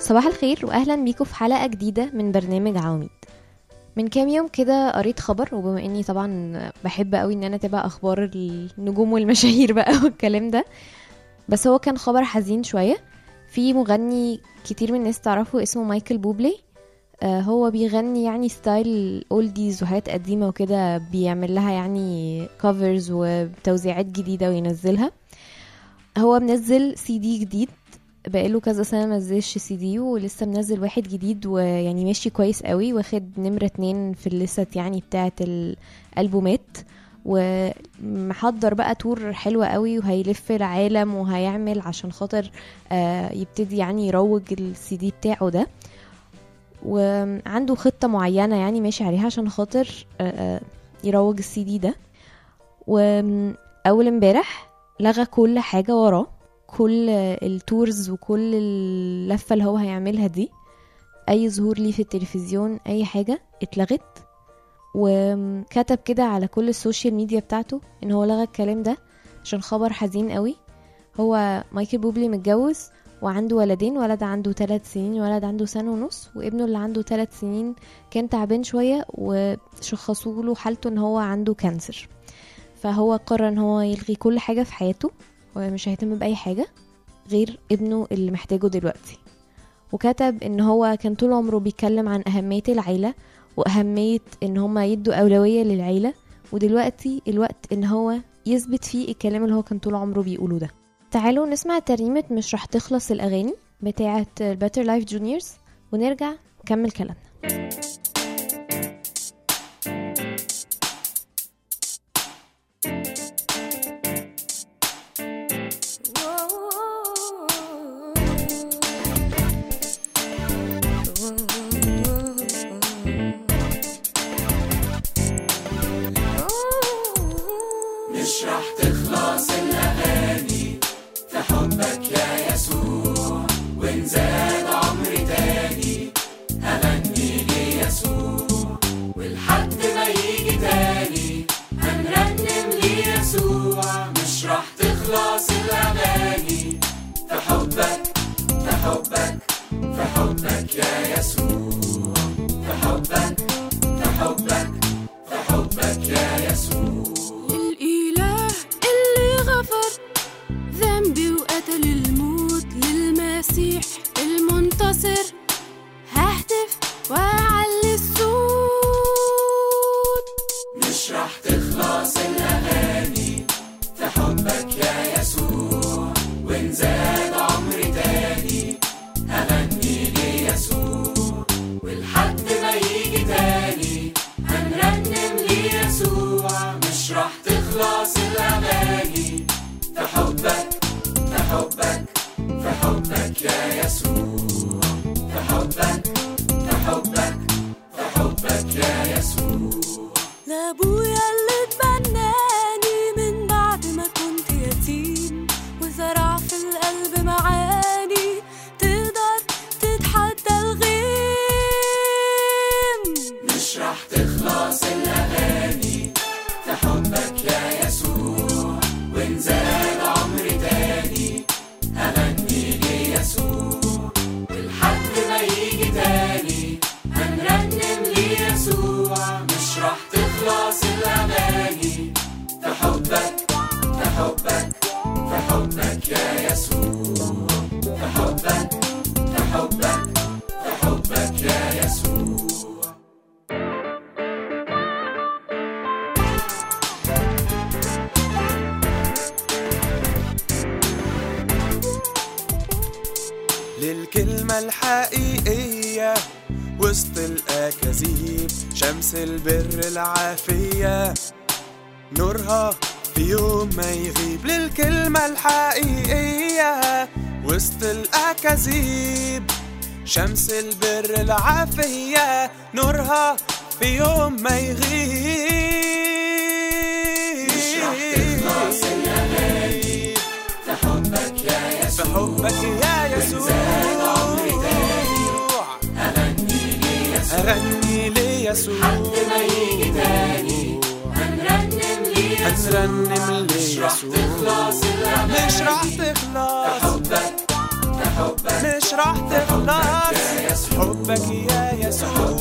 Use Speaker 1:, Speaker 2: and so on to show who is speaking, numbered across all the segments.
Speaker 1: صباح الخير واهلا بيكم في حلقة جديدة من برنامج عواميد. من كام يوم كده قريت خبر، وبما اني طبعا بحب قوي ان انا اتابع اخبار النجوم والمشاهير بقى والكلام ده، بس هو كان خبر حزين شوية. في مغني كتير من الناس تعرفه اسمه مايكل بوبلي. هو بيغني يعني ستايل اولديز وحاجات قديمة وكده، بيعمل لها يعني كوفرز وتوزيعات جديدة وينزلها. هو منزل سي دي جديد، بقاله كذا سنة منزلش سي دي، ولسه منزل واحد جديد ويعني ماشي كويس قوي، واخد نمرة 2 في الليست يعني بتاعة الألبومات، ومحضر بقى تور حلوة قوي وهيلف العالم وهيعمل عشان خاطر يبتدي يعني يروج السي دي بتاعه ده، وعنده خطة معينة يعني ماشي عليها عشان خاطر يروج السي دي ده. وأول امبارح لغى كل حاجة وراه، كل التورز وكل اللفة اللي هو هيعملها دي، اي ظهور ليه في التلفزيون اي حاجة اتلغت. وكتب كده على كل السوشيال ميديا بتاعته ان هو لغى الكلام ده عشان خبر حزين قوي. هو مايكل بوبلي متجوز وعنده ولدين، ولد عنده 3 سنين ولد عنده 1.5 سنة، وابنه اللي عنده 3 سنين كان تعبان شوية وشخصوا له حالته ان هو عنده كانسر. فهو قرر ان هو يلغي كل حاجة في حياته ومش هيهتم بأي حاجة غير ابنه اللي محتاجه دلوقتي. وكتب ان هو كان طول عمره بيتكلم عن أهمية العيلة وأهمية ان هما يدوا أولوية للعيلة، ودلوقتي الوقت ان هو يثبت فيه الكلام اللي هو كان طول عمره بيقوله ده. تعالوا نسمع ترنيمة مش رح تخلص الأغاني بتاعة Better Life Juniors ونرجع نكمل كلامنا.
Speaker 2: مش رح تخلص الأغاني في حبك يا يسوع، وإن زاد عمري تاني هغني ليسوع، والحد ما يجي تاني هنرنم ليسوع. مش رح تخلص الأغاني في حبك في حبك في حبك يا يسوع، في حبك في حبك في حبك يا يسوع.
Speaker 3: ذنبي وقتل الموت للمسيح المنتصر، ههتف وأعلي الصوت.
Speaker 2: مش رح تخلص الأغاني في حبك يا يسوع، وإن زاد عمري تاني هغني ليسوع، والحد ما يجي تاني هنرنم ليسوع. مش رح تخلص الأغاني في حبك في حبك في حبك يا يسوع، في حبك في حبك في حبك يا يسوع.
Speaker 3: لأبويا اللي اتبناني من بعد ما كنت يتيم، وزرع في القلب معاني تقدر تتحدى الغيم.
Speaker 2: مش رح تخلص الأغاني في حبك يا يسوع، وإن زاد عمري تاني هغني ليسوع، والحد ما يجي تاني هنرنم ليسوع. مش رح تخلص الأغاني في حبك في حبك في حبك يا يسوع، في حبك في حبك في حبك يا يسوع.
Speaker 4: للكلمة الحقيقية وسط الأكاذيب، شمس البر العافية نورها في يوم ما يغيب. للكلمة الحقيقية وسط الأكاذيب، شمس البر العافية نورها في يوم ما يغيب.
Speaker 2: مش رح تخلص الأغاني في حبك يا يسوع،
Speaker 4: في حبك يا يسوع، أغني ليسوع،
Speaker 2: حد ما يجي تاني هنرنم ليسوع. مش رح تخلص الأغاني
Speaker 4: مش رح تخلص
Speaker 2: في حبك في حبك
Speaker 4: مش راح تخلص. حبك يا يسوع،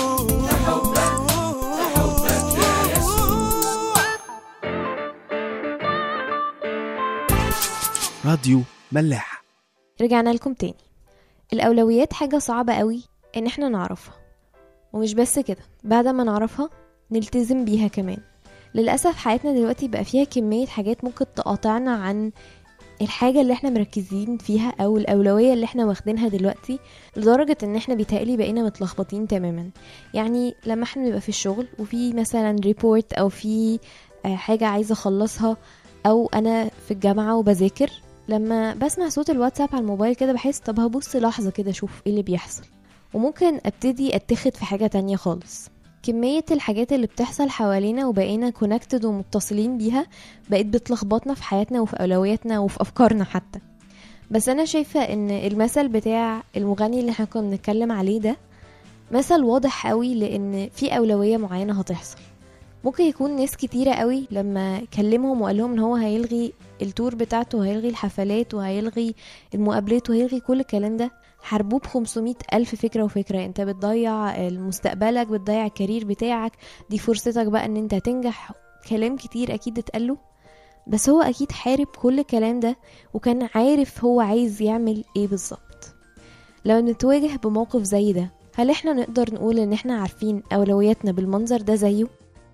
Speaker 5: راديو ملاح.
Speaker 1: رجعنا لكم تاني. الأولويات حاجة صعبة قوي إن احنا نعرفها، ومش بس كده، بعد ما نعرفها نلتزم بيها كمان. للأسف حياتنا دلوقتي بقى فيها كمية حاجات ممكن تقاطعنا عن الحاجة اللي احنا مركزين فيها أو الأولوية اللي احنا واخدينها دلوقتي، لدرجة ان احنا بيتهيألي بقينا متلخبطين تماما. يعني لما احنا نبقى في الشغل وفي مثلا ريبورت أو في حاجة عايزة أخلصها، أو أنا في الجامعة وبذاكر، لما بسمع صوت الواتساب على الموبايل كده بحس طب هبص لحظة كده اشوف ايه اللي بيحصل، وممكن ابتدي اتخذ في حاجة تانية خالص. كمية الحاجات اللي بتحصل حوالينا وبقينا كونكتد ومتصلين بيها بقت بتلخبطنا في حياتنا وفي أولوياتنا وفي أفكارنا حتى. بس أنا شايفة ان المثل بتاع المغني اللي احنا كنا بنتكلم عليه ده مثل واضح قوي، لان في أولوية معينة هتحصل. ممكن يكون ناس كتيرة قوي لما كلمهم وقال لهم ان هو هيلغي التور بتاعته وهيلغي الحفلات وهيلغي المقابلات وهيلغي كل الكلام ده، حربوه ب500 ألف فكرة وفكرة. انت بتضيع مستقبلك، بتضيع الكارير بتاعك، دي فرصتك بقى ان انت تنجح. كلام كتير اكيد اتقاله، بس هو اكيد حارب كل الكلام ده وكان عارف هو عايز يعمل ايه بالظبط. لو نتواجه بموقف زي ده، هل احنا نقدر نقول ان احنا عارفين اولوياتنا بالمنظر ده زيه؟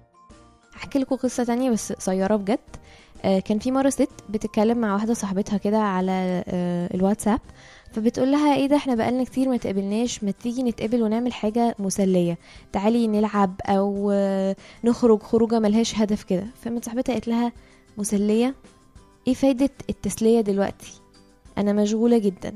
Speaker 1: احكي لكم قصة تانية بس قصيرة بجد. كان في مرة ست بتتكلم مع واحدة صاحبتها كده على الواتساب، فبتقول لها ايه ده، احنا بقالنا كتير ما تقابلناش، ما تيجي نتقابل ونعمل حاجة مسلية، تعالي نلعب او نخرج خروجة ملهاش هدف كده. فمن صاحبتها قالت لها مسلية؟ ايه فايدة التسلية دلوقتي؟ انا مشغولة جدا.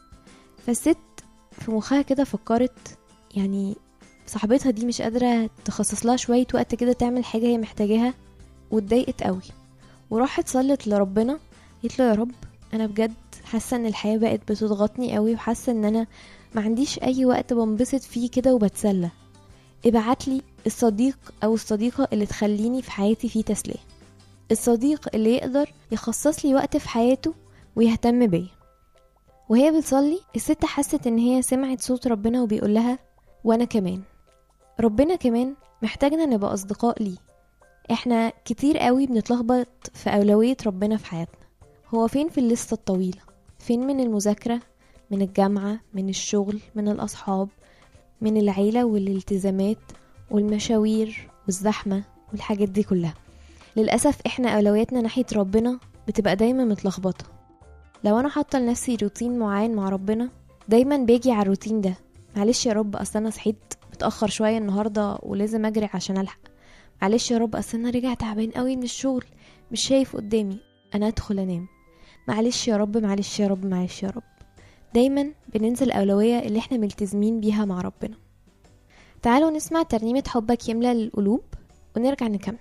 Speaker 1: فالست في مخها كده فكرت يعني صاحبتها دي مش قادرة تخصص لها شوية وقت كده تعمل حاجة هي محتاجاها، واتضايقت قوي وراحت صلت لربنا. قالت له يا رب انا بجد حاسة ان الحياة بقت بتضغطني قوي، وحاسة ان انا ما عنديش اي وقت بنبسط فيه كده وبتسلى. ابعتلي الصديق او الصديقة اللي تخليني في حياتي فيه تسلية، الصديق اللي يقدر يخصص لي وقت في حياته ويهتم بيا. وهي بتصلي الست حست ان هي سمعت صوت ربنا وبيقول لها وانا كمان. ربنا كمان محتاجنا نبقى اصدقاء ليه. احنا كتير قوي بنتلخبط في اولوية ربنا في حياتنا. هو فين في الليستة الطويلة؟ فين من المذاكرة، من الجامعة، من الشغل، من الاصحاب، من العيلة والالتزامات والمشاوير والزحمة والحاجات دي كلها؟ للأسف احنا اولوياتنا ناحية ربنا بتبقى دايما متلخبطة. لو انا حاطة لنفسي روتين معين مع ربنا، دايما باجي على الروتين ده، معلش يا رب اصل انا صحيت متأخر شوية النهاردة ولازم اجري عشان الحق، معلش يا رب اصل انا رجع تعبان قوي من الشغل مش شايف قدامي، انا ادخل انام، معلش يا رب معلش يا رب معلش يا رب. دايما بننسى الأولوية اللي احنا ملتزمين بيها مع ربنا. تعالوا نسمع ترنيمة حبك يملى القلوب ونرجع نكمل.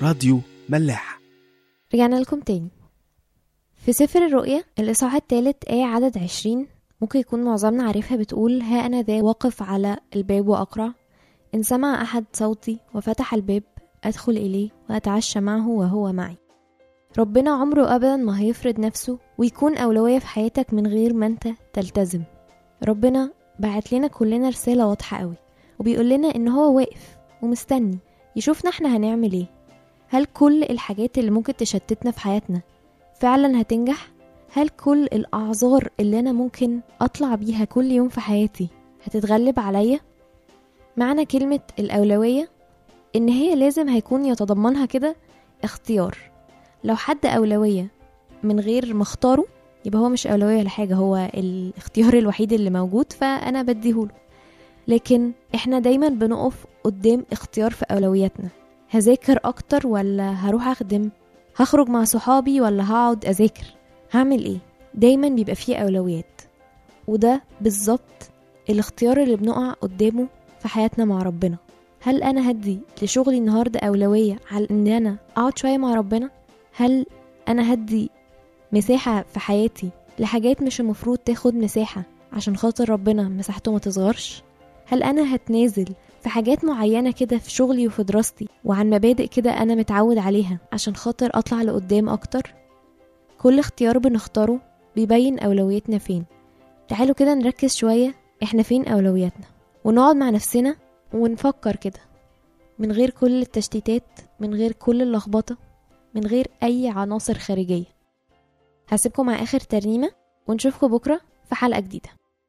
Speaker 5: راديو ملاح.
Speaker 1: رجعنا لكم تاني. في سفر الرؤيا الإصحاح 3 آية عدد 20 ممكن يكون معظمنا عارفها، بتقول: ها أنا ذا واقف على الباب وأقرع، إن سمع أحد صوتي وفتح الباب أدخل إليه وأتعشى معه وهو معي. ربنا عمره أبدا ما هيفرض نفسه ويكون أولوية في حياتك من غير ما أنت تلتزم. ربنا بعت لنا كلنا رسالة واضحة قوي، وبيقول لنا إن هو واقف ومستني يشوفنا احنا هنعمل ايه. هل كل الحاجات اللي ممكن تشتتنا في حياتنا فعلا هتنجح؟ هل كل الأعذار اللي أنا ممكن أطلع بيها كل يوم في حياتي هتتغلب عليا؟ معنى كلمة الأولوية إن هي لازم هيكون يتضمنها كده اختيار. لو حد أولوية من غير مختاره يبقى هو مش أولوية لحاجة، هو الاختيار الوحيد اللي موجود فأنا بديهوله. لكن احنا دايما بنقف قدام اختيار في أولوياتنا، هذاكر أكتر ولا هروح أخدم، هخرج مع صحابي ولا هقعد أذاكر، هعمل ايه؟ دايما بيبقى فيه أولويات، وده بالظبط الاختيار اللي بنقع قدامه في حياتنا مع ربنا. هل أنا هدي لشغلي النهاردة أولوية على إن أنا أقعد شوية مع ربنا؟ هل أنا هدي مساحة في حياتي لحاجات مش المفروض تاخد مساحة عشان خاطر ربنا مساحته ما تصغرش؟ هل أنا هتنازل في حاجات معينة كده في شغلي وفي دراستي وعن مبادئ كده أنا متعود عليها عشان خاطر أطلع لقدام أكتر؟ كل اختيار بنختاره بيبين أولويتنا فين. تعالوا كده نركز شوية احنا فين أولوياتنا، ونقعد مع نفسنا ونفكر كده من غير كل التشتيتات، من غير كل اللخبطة، من غير أي عناصر خارجية. هسيبكم مع آخر ترنيمة ونشوفكم بكرة في حلقة جديدة.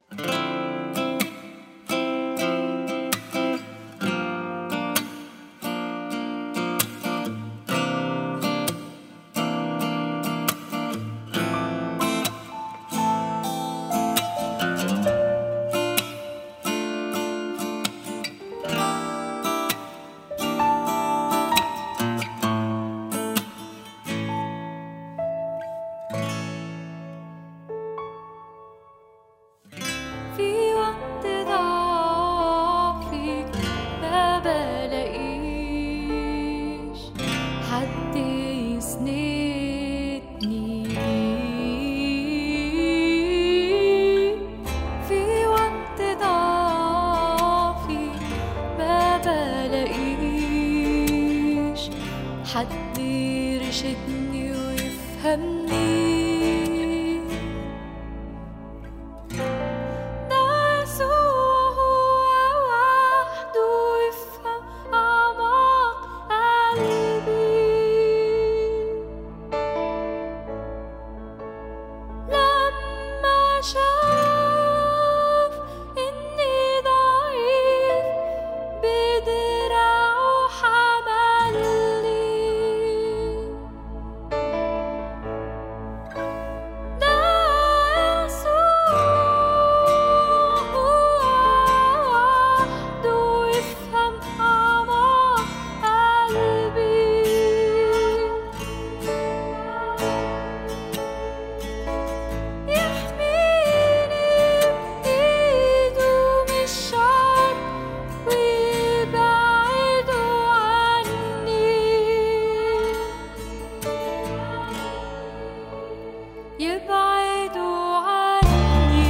Speaker 3: حد يرشدني ويفهمني، ده يسوع هو وحده يفهم أعماق قلبي. لما شاف إني ضعيف بدراعه حملني، يبعدوا عني.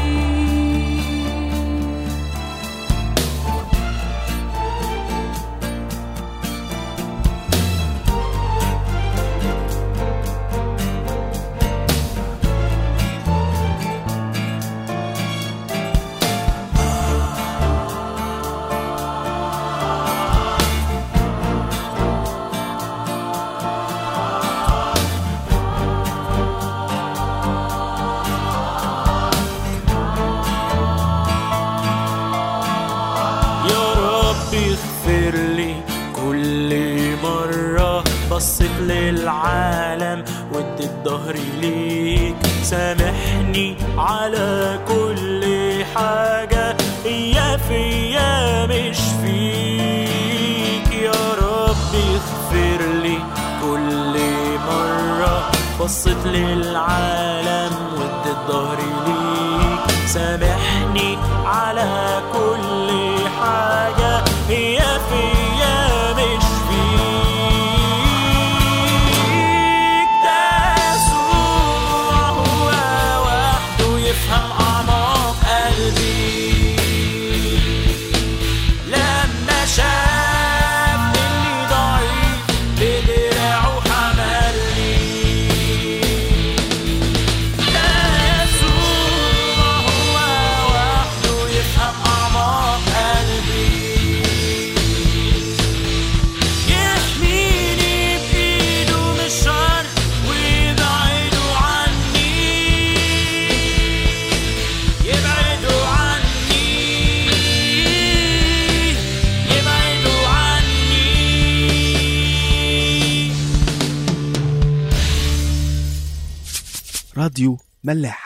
Speaker 4: اغفر لي كل مرة بصيت للعالم واديت ظهري ليك، سامحني على كل حاجة هي فيا مش فيك. يا رب اغفر لي كل مرة بصيت للعالم واديت ظهري ليك، سامحني على كل حاجة هي فيا مش فيك.
Speaker 5: راديو ملاح.